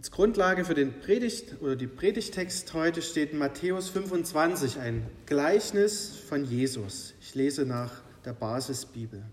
Als Grundlage für den die Predigttext heute steht in Matthäus 25 ein Gleichnis von Jesus. Ich lese nach der Basisbibel.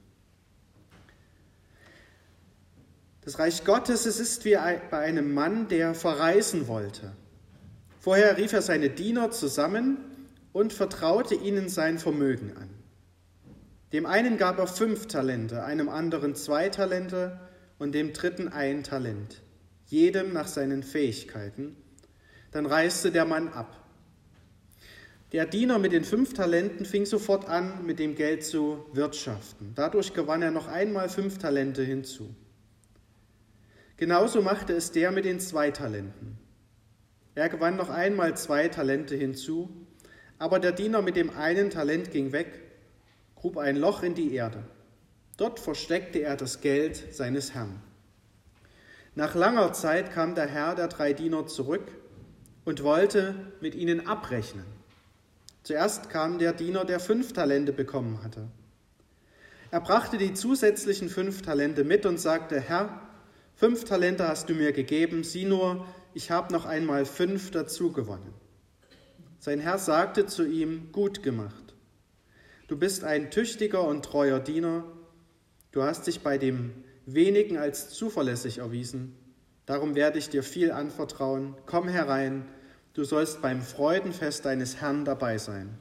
Das Reich Gottes, es ist wie bei einem Mann, der verreisen wollte. Vorher rief er seine Diener zusammen und vertraute ihnen sein Vermögen an. Dem einen gab er 5 Talente, einem anderen 2 Talente und dem dritten 1 Talent. Jedem nach seinen Fähigkeiten, dann reiste der Mann ab. Der Diener mit den 5 Talenten fing sofort an, mit dem Geld zu wirtschaften. Dadurch gewann er noch einmal 5 Talente hinzu. Genauso machte es der mit den 2 Talenten. Er gewann noch einmal 2 Talente hinzu, aber der Diener mit dem 1 Talent ging weg, grub ein Loch in die Erde. Dort versteckte er das Geld seines Herrn. Nach langer Zeit kam der Herr der 3 Diener zurück und wollte mit ihnen abrechnen. Zuerst kam der Diener, der 5 Talente bekommen hatte. Er brachte die zusätzlichen 5 Talente mit und sagte: Herr, 5 Talente hast du mir gegeben, sieh nur, ich habe noch einmal 5 dazu gewonnen. Sein Herr sagte zu ihm: Gut gemacht. Du bist ein tüchtiger und treuer Diener. Du hast dich bei dem Wenigen als zuverlässig erwiesen. Darum werde ich dir viel anvertrauen. Komm herein, du sollst beim Freudenfest deines Herrn dabei sein.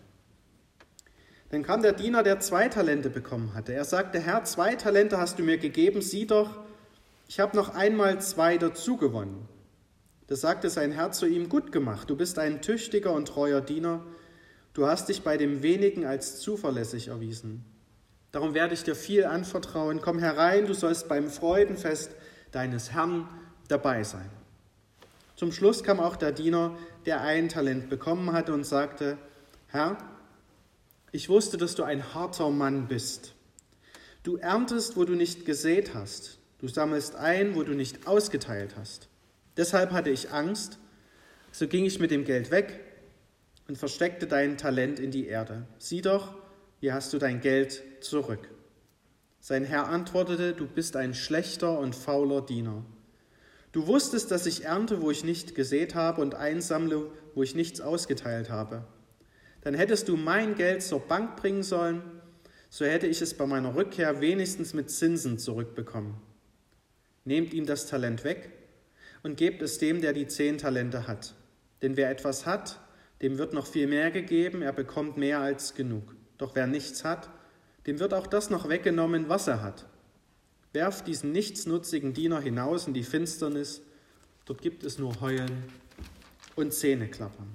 Dann kam der Diener, der 2 Talente bekommen hatte. Er sagte: Herr, 2 Talente hast du mir gegeben, sieh doch, ich habe noch einmal 2 dazu gewonnen. Da sagte sein Herr zu ihm: Gut gemacht, du bist ein tüchtiger und treuer Diener. Du hast dich bei dem Wenigen als zuverlässig erwiesen. Darum werde ich dir viel anvertrauen. Komm herein, du sollst beim Freudenfest deines Herrn dabei sein. Zum Schluss kam auch der Diener, der 1 Talent bekommen hatte und sagte: Herr, ich wusste, dass du ein harter Mann bist. Du erntest, wo du nicht gesät hast. Du sammelst ein, wo du nicht ausgeteilt hast. Deshalb hatte ich Angst, so ging ich mit dem Geld weg und versteckte dein Talent in die Erde. Sieh doch, hier hast du dein Geld zurück. Sein Herr antwortete: Du bist ein schlechter und fauler Diener. Du wusstest, dass ich ernte, wo ich nicht gesät habe, und einsammle, wo ich nichts ausgeteilt habe. Dann hättest du mein Geld zur Bank bringen sollen, so hätte ich es bei meiner Rückkehr wenigstens mit Zinsen zurückbekommen. Nehmt ihm das Talent weg und gebt es dem, der die 10 Talente hat. Denn wer etwas hat, dem wird noch viel mehr gegeben, er bekommt mehr als genug. Doch wer nichts hat, dem wird auch das noch weggenommen, was er hat. Werft diesen nichtsnutzigen Diener hinaus in die Finsternis, dort gibt es nur Heulen und Zähneklappern.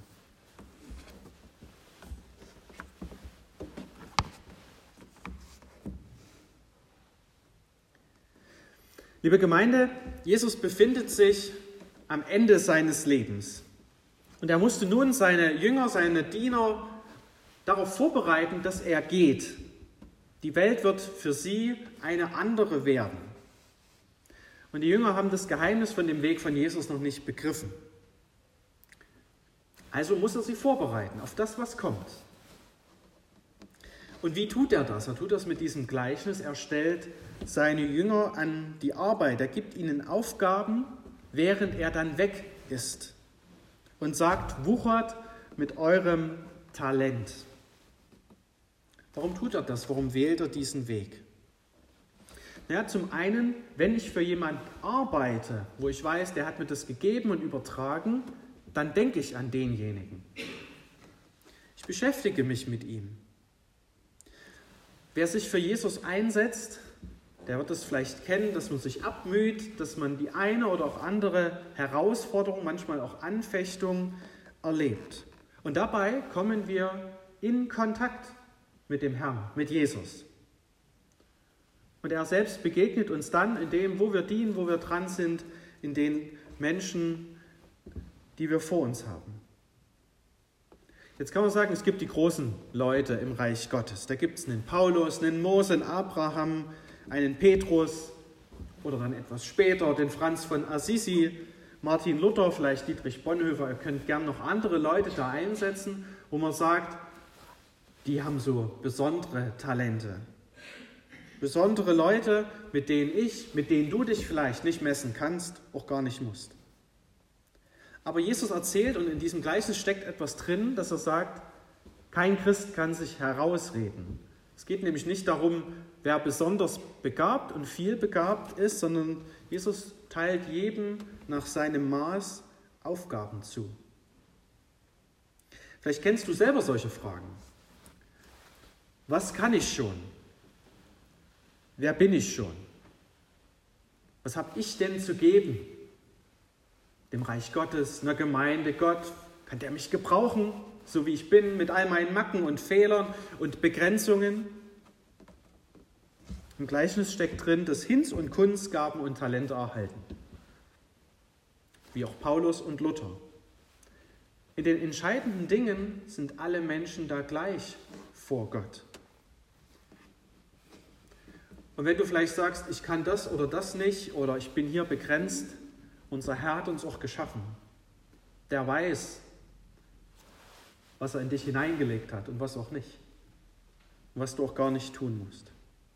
Liebe Gemeinde, Jesus befindet sich am Ende seines Lebens. Und er musste nun seine Jünger, seine Diener darauf vorbereiten, dass er geht. Die Welt wird für sie eine andere werden. Und die Jünger haben das Geheimnis von dem Weg von Jesus noch nicht begriffen. Also muss er sie vorbereiten auf das, was kommt. Und wie tut er das? Er tut das mit diesem Gleichnis. Er stellt seine Jünger an die Arbeit. Er gibt ihnen Aufgaben, während er dann weg ist. Und sagt: Wuchert mit eurem Talent. Warum tut er das? Warum wählt er diesen Weg? Naja, zum einen, wenn ich für jemanden arbeite, wo ich weiß, der hat mir das gegeben und übertragen, dann denke ich an denjenigen. Ich beschäftige mich mit ihm. Wer sich für Jesus einsetzt, der wird es vielleicht kennen, dass man sich abmüht, dass man die eine oder auch andere Herausforderung, manchmal auch Anfechtung erlebt. Und dabei kommen wir in Kontakt mit dem Herrn, mit Jesus. Und er selbst begegnet uns dann in dem, wo wir dienen, wo wir dran sind, in den Menschen, die wir vor uns haben. Jetzt kann man sagen, es gibt die großen Leute im Reich Gottes. Da gibt es einen Paulus, einen Mose, einen Abraham, einen Petrus oder dann etwas später den Franz von Assisi, Martin Luther, vielleicht Dietrich Bonhoeffer. Ihr könnt gern noch andere Leute da einsetzen, wo man sagt, die haben so besondere Talente. Besondere Leute, mit denen du dich vielleicht nicht messen kannst, auch gar nicht musst. Aber Jesus erzählt, und in diesem Gleichnis steckt etwas drin, dass er sagt, kein Christ kann sich herausreden. Es geht nämlich nicht darum, wer besonders begabt und viel begabt ist, sondern Jesus teilt jedem nach seinem Maß Aufgaben zu. Vielleicht kennst du selber solche Fragen. Was kann ich schon? Wer bin ich schon? Was habe ich denn zu geben? Dem Reich Gottes, einer Gemeinde, Gott, kann der mich gebrauchen, so wie ich bin, mit all meinen Macken und Fehlern und Begrenzungen? Im Gleichnis steckt drin, dass Hinz und Kunz Gaben und Talente erhalten. Wie auch Paulus und Luther. In den entscheidenden Dingen sind alle Menschen da gleich vor Gott. Und wenn du vielleicht sagst, ich kann das oder das nicht oder ich bin hier begrenzt, unser Herr hat uns auch geschaffen. Der weiß, was er in dich hineingelegt hat und was auch nicht. Und was du auch gar nicht tun musst.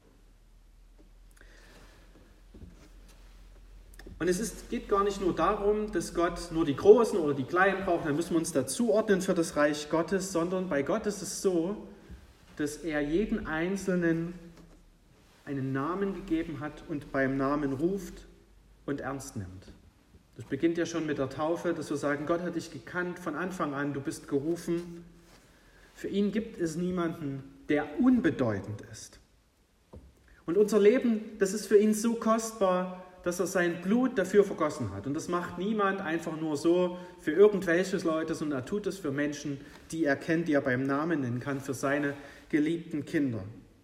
Und geht gar nicht nur darum, dass Gott nur die Großen oder die Kleinen braucht, dann müssen wir uns dazuordnen für das Reich Gottes, sondern bei Gott ist es so, dass er jeden Einzelnen einen Namen gegeben hat und beim Namen ruft und ernst nimmt. Das beginnt ja schon mit der Taufe, dass wir sagen, Gott hat dich gekannt von Anfang an, du bist gerufen. Für ihn gibt es niemanden, der unbedeutend ist. Und unser Leben, das ist für ihn so kostbar, dass er sein Blut dafür vergossen hat. Und das macht niemand einfach nur so für irgendwelche Leute, sondern er tut es für Menschen, die er kennt, die er beim Namen nennen kann, für seine geliebten Kinder.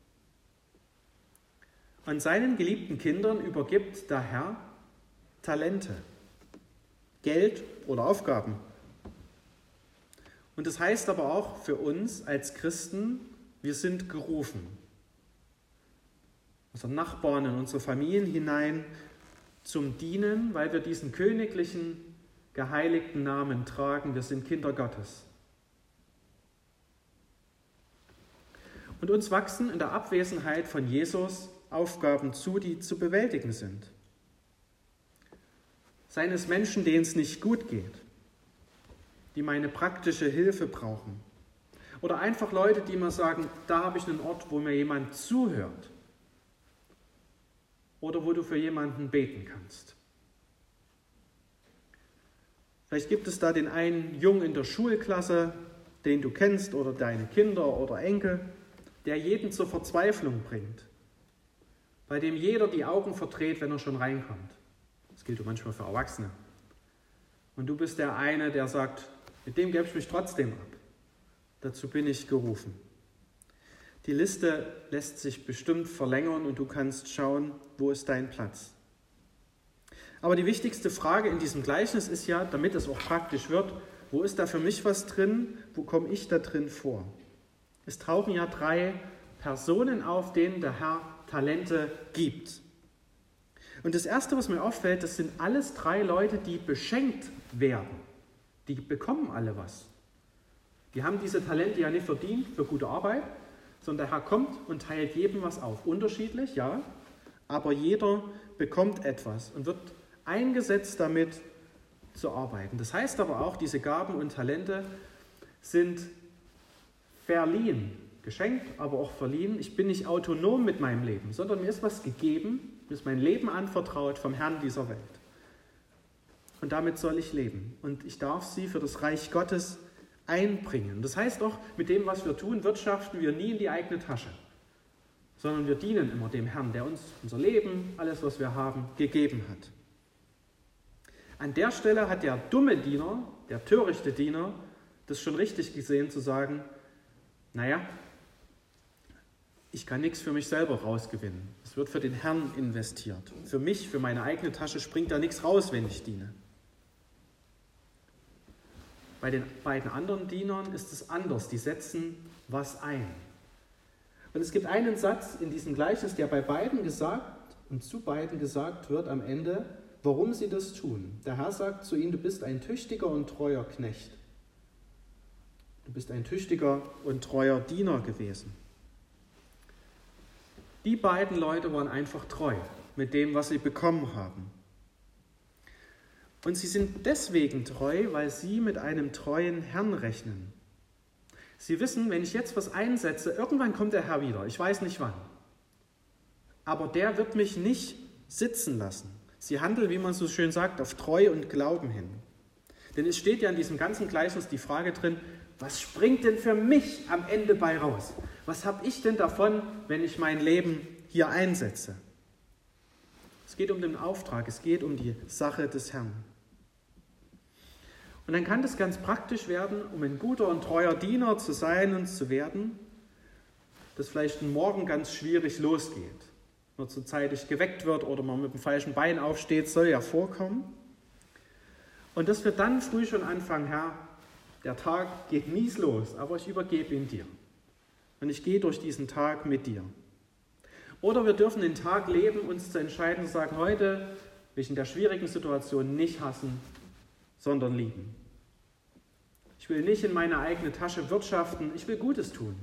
Und seinen geliebten Kindern übergibt der Herr Talente, Geld oder Aufgaben. Und das heißt aber auch für uns als Christen, wir sind gerufen, unsere Nachbarn in unsere Familien hinein zum Dienen, weil wir diesen königlichen, geheiligten Namen tragen. Wir sind Kinder Gottes. Und uns wachsen in der Abwesenheit von Jesus Aufgaben zu, die zu bewältigen sind. Seien es Menschen, denen es nicht gut geht, die meine praktische Hilfe brauchen. Oder einfach Leute, die mir sagen, da habe ich einen Ort, wo mir jemand zuhört. Oder wo du für jemanden beten kannst. Vielleicht gibt es da den einen Jungen in der Schulklasse, den du kennst, oder deine Kinder oder Enkel, der jeden zur Verzweiflung bringt, bei dem jeder die Augen verdreht, wenn er schon reinkommt. Das gilt manchmal für Erwachsene. Und du bist der eine, der sagt, mit dem gebe ich mich trotzdem ab. Dazu bin ich gerufen. Die Liste lässt sich bestimmt verlängern und du kannst schauen, wo ist dein Platz. Aber die wichtigste Frage in diesem Gleichnis ist ja, damit es auch praktisch wird, wo ist da für mich was drin, wo komme ich da drin vor? Es tauchen ja 3 Personen auf, denen der Herr Talente gibt. Und das Erste, was mir auffällt, das sind alles 3 Leute, die beschenkt werden. Die bekommen alle was. Die haben diese Talente ja nicht verdient für gute Arbeit, sondern der Herr kommt und teilt jedem was auf. Unterschiedlich, ja, aber jeder bekommt etwas und wird eingesetzt, damit zu arbeiten. Das heißt aber auch, diese Gaben und Talente sind verliehen, geschenkt, aber auch verliehen. Ich bin nicht autonom mit meinem Leben, sondern mir ist was gegeben, mir ist mein Leben anvertraut vom Herrn dieser Welt. Und damit soll ich leben. Und ich darf sie für das Reich Gottes einbringen. Das heißt auch, mit dem, was wir tun, wirtschaften wir nie in die eigene Tasche, sondern wir dienen immer dem Herrn, der uns unser Leben, alles, was wir haben, gegeben hat. An der Stelle hat der dumme Diener, der törichte Diener, das schon richtig gesehen zu sagen, naja, ich kann nichts für mich selber rausgewinnen. Es wird für den Herrn investiert. Für mich, für meine eigene Tasche springt da nichts raus, wenn ich diene. Bei den beiden anderen Dienern ist es anders. Die setzen was ein. Und es gibt einen Satz in diesem Gleichnis, der bei beiden gesagt und zu beiden gesagt wird am Ende, warum sie das tun. Der Herr sagt zu ihnen, du bist ein tüchtiger und treuer Knecht. Du bist ein tüchtiger und treuer Diener gewesen. Die beiden Leute waren einfach treu mit dem, was sie bekommen haben. Und sie sind deswegen treu, weil sie mit einem treuen Herrn rechnen. Sie wissen, wenn ich jetzt was einsetze, irgendwann kommt der Herr wieder. Ich weiß nicht wann. Aber der wird mich nicht sitzen lassen. Sie handeln, wie man so schön sagt, auf Treu und Glauben hin. Denn es steht ja in diesem ganzen Gleichnis die Frage drin, was springt denn für mich am Ende bei raus? Was habe ich denn davon, wenn ich mein Leben hier einsetze? Es geht um den Auftrag, es geht um die Sache des Herrn. Und dann kann das ganz praktisch werden, um ein guter und treuer Diener zu sein und zu werden, dass vielleicht ein Morgen ganz schwierig losgeht. Nur zu zeitig geweckt wird oder man mit dem falschen Bein aufsteht, soll ja vorkommen. Und dass wir dann früh schon anfangen, Herr, der Tag geht mies los, aber ich übergebe ihn dir. Und ich gehe durch diesen Tag mit dir. Oder wir dürfen den Tag leben, uns zu entscheiden und sagen, heute will ich in der schwierigen Situation nicht hassen, sondern lieben. Ich will nicht in meine eigene Tasche wirtschaften, ich will Gutes tun.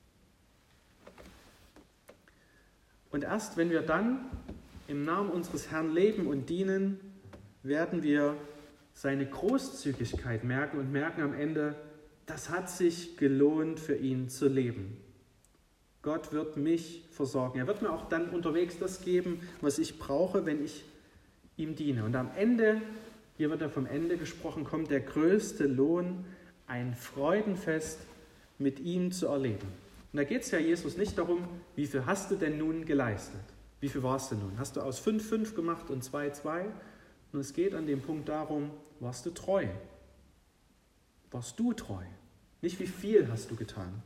Und erst wenn wir dann im Namen unseres Herrn leben und dienen, werden wir seine Großzügigkeit merken und merken am Ende, das hat sich gelohnt für ihn zu leben. Gott wird mich versorgen. Er wird mir auch dann unterwegs das geben, was ich brauche, wenn ich ihm diene. Und am Ende, hier wird ja vom Ende gesprochen, kommt der größte Lohn, ein Freudenfest mit ihm zu erleben. Und da geht es ja Jesus nicht darum, wie viel hast du denn nun geleistet? Wie viel warst du nun? Hast du aus 5 5 gemacht und 2 2? Und es geht an dem Punkt darum, warst du treu? Warst du treu? Nicht wie viel hast du getan?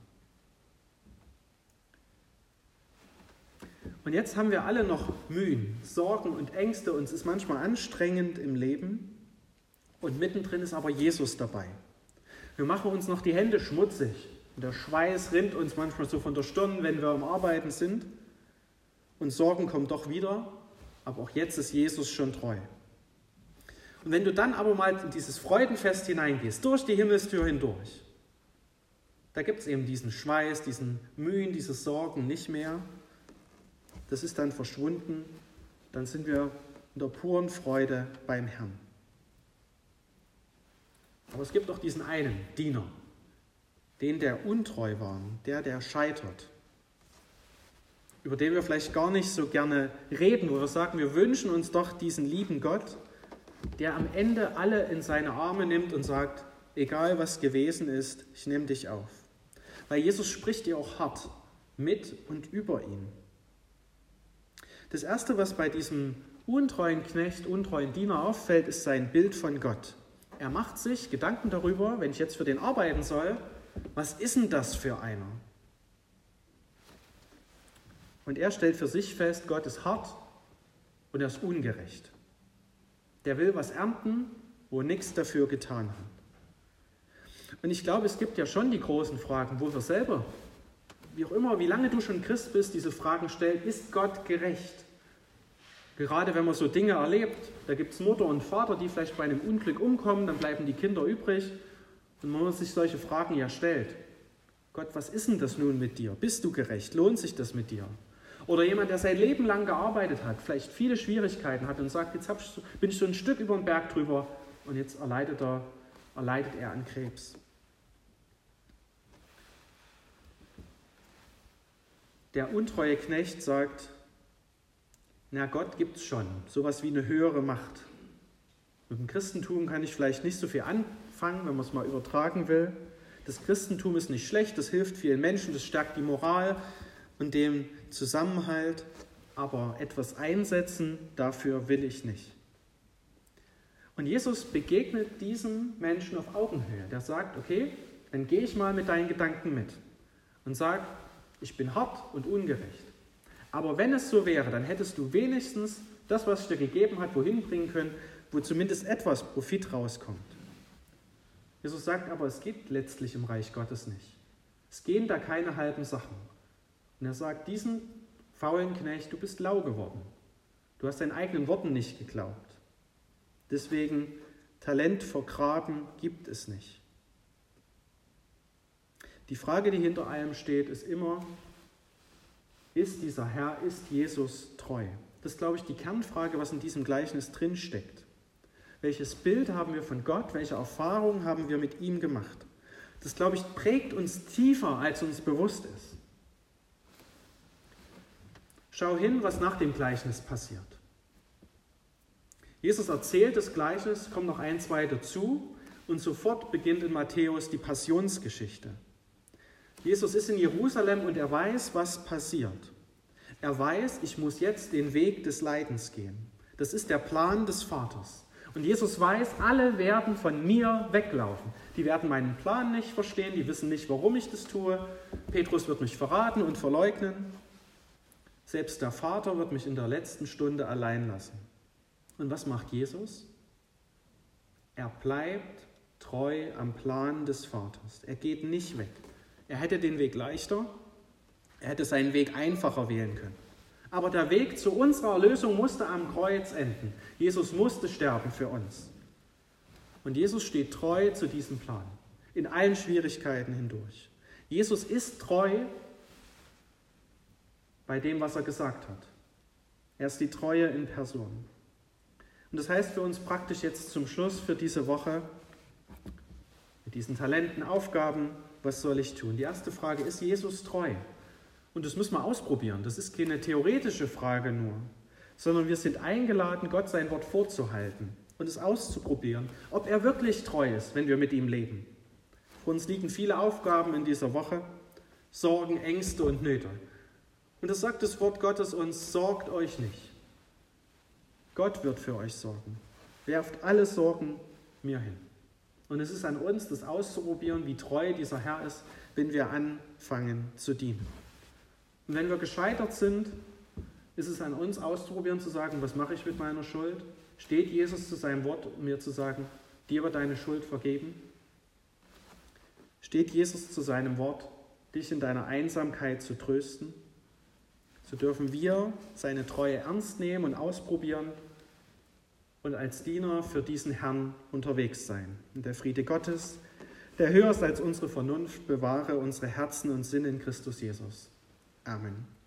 Und jetzt haben wir alle noch Mühen, Sorgen und Ängste. Uns ist manchmal anstrengend im Leben. Und mittendrin ist aber Jesus dabei. Wir machen uns noch die Hände schmutzig. Und der Schweiß rinnt uns manchmal so von der Stirn, wenn wir am Arbeiten sind. Und Sorgen kommen doch wieder. Aber auch jetzt ist Jesus schon treu. Und wenn du dann aber mal in dieses Freudenfest hineingehst, durch die Himmelstür hindurch, da gibt es eben diesen Schweiß, diesen Mühen, diese Sorgen nicht mehr. Das ist dann verschwunden. Dann sind wir in der puren Freude beim Herrn. Aber es gibt auch diesen einen Diener, den, der untreu war, der scheitert, über den wir vielleicht gar nicht so gerne reden, wo wir sagen, wir wünschen uns doch diesen lieben Gott, der am Ende alle in seine Arme nimmt und sagt, egal was gewesen ist, ich nehme dich auf. Weil Jesus spricht ja auch hart mit und über ihn. Das Erste, was bei diesem untreuen Knecht, untreuen Diener auffällt, ist sein Bild von Gott. Er macht sich Gedanken darüber, wenn ich jetzt für den arbeiten soll, was ist denn das für einer? Und er stellt für sich fest, Gott ist hart und er ist ungerecht. Der will was ernten, wo nichts dafür getan hat. Und ich glaube, es gibt ja schon die großen Fragen, wo wir selber, wie auch immer, wie lange du schon Christ bist, diese Fragen stellen, ist Gott gerecht? Gerade wenn man so Dinge erlebt, da gibt es Mutter und Vater, die vielleicht bei einem Unglück umkommen, dann bleiben die Kinder übrig. Und wenn man sich solche Fragen ja stellt, Gott, was ist denn das nun mit dir? Bist du gerecht? Lohnt sich das mit dir? Oder jemand, der sein Leben lang gearbeitet hat, vielleicht viele Schwierigkeiten hat und sagt, jetzt bin ich so ein Stück über den Berg drüber und jetzt erleidet er an Krebs. Der untreue Knecht sagt, na, Gott gibt es schon, sowas wie eine höhere Macht. Mit dem Christentum kann ich vielleicht nicht so viel anfangen, wenn man es mal übertragen will. Das Christentum ist nicht schlecht, das hilft vielen Menschen, das stärkt die Moral und den Zusammenhalt, aber etwas einsetzen, dafür will ich nicht. Und Jesus begegnet diesem Menschen auf Augenhöhe. Der sagt, okay, dann gehe ich mal mit deinen Gedanken mit und sage, ich bin hart und ungerecht. Aber wenn es so wäre, dann hättest du wenigstens das, was ich dir gegeben habe, wohin bringen können, wo zumindest etwas Profit rauskommt. Jesus sagt aber, es geht letztlich im Reich Gottes nicht. Es gehen da keine halben Sachen. Und er sagt, diesen faulen Knecht, du bist lau geworden. Du hast deinen eigenen Worten nicht geglaubt. Deswegen, Talent vergraben gibt es nicht. Die Frage, die hinter allem steht, ist immer, ist dieser Herr, ist Jesus treu? Das ist, glaube ich, die Kernfrage, was in diesem Gleichnis drinsteckt. Welches Bild haben wir von Gott? Welche Erfahrungen haben wir mit ihm gemacht? Das, glaube ich, prägt uns tiefer, als uns bewusst ist. Schau hin, was nach dem Gleichnis passiert. Jesus erzählt das Gleichnis, kommt noch 1, 2 dazu und sofort beginnt in Matthäus die Passionsgeschichte. Jesus ist in Jerusalem und er weiß, was passiert. Er weiß, ich muss jetzt den Weg des Leidens gehen. Das ist der Plan des Vaters. Und Jesus weiß, alle werden von mir weglaufen. Die werden meinen Plan nicht verstehen, die wissen nicht, warum ich das tue. Petrus wird mich verraten und verleugnen. Selbst der Vater wird mich in der letzten Stunde allein lassen. Und was macht Jesus? Er bleibt treu am Plan des Vaters. Er geht nicht weg. Er hätte den Weg leichter, er hätte seinen Weg einfacher wählen können. Aber der Weg zu unserer Erlösung musste am Kreuz enden. Jesus musste sterben für uns. Und Jesus steht treu zu diesem Plan, in allen Schwierigkeiten hindurch. Jesus ist treu bei dem, was er gesagt hat. Er ist die Treue in Person. Und das heißt für uns praktisch jetzt zum Schluss für diese Woche, mit diesen Talenten, Aufgaben, was soll ich tun? Die erste Frage, ist Jesus treu? Und das müssen wir ausprobieren. Das ist keine theoretische Frage nur, sondern wir sind eingeladen, Gott sein Wort vorzuhalten und es auszuprobieren, ob er wirklich treu ist, wenn wir mit ihm leben. Vor uns liegen viele Aufgaben in dieser Woche, Sorgen, Ängste und Nöte. Und das sagt das Wort Gottes uns, sorgt euch nicht. Gott wird für euch sorgen. Werft alle Sorgen mir hin. Und es ist an uns, das auszuprobieren, wie treu dieser Herr ist, wenn wir anfangen zu dienen. Und wenn wir gescheitert sind, ist es an uns auszuprobieren, zu sagen, was mache ich mit meiner Schuld? Steht Jesus zu seinem Wort, um mir zu sagen, dir wird deine Schuld vergeben? Steht Jesus zu seinem Wort, dich in deiner Einsamkeit zu trösten? So dürfen wir seine Treue ernst nehmen und ausprobieren und als Diener für diesen Herrn unterwegs sein. Und der Friede Gottes, der höher ist als unsere Vernunft, bewahre unsere Herzen und Sinne in Christus Jesus. Amen.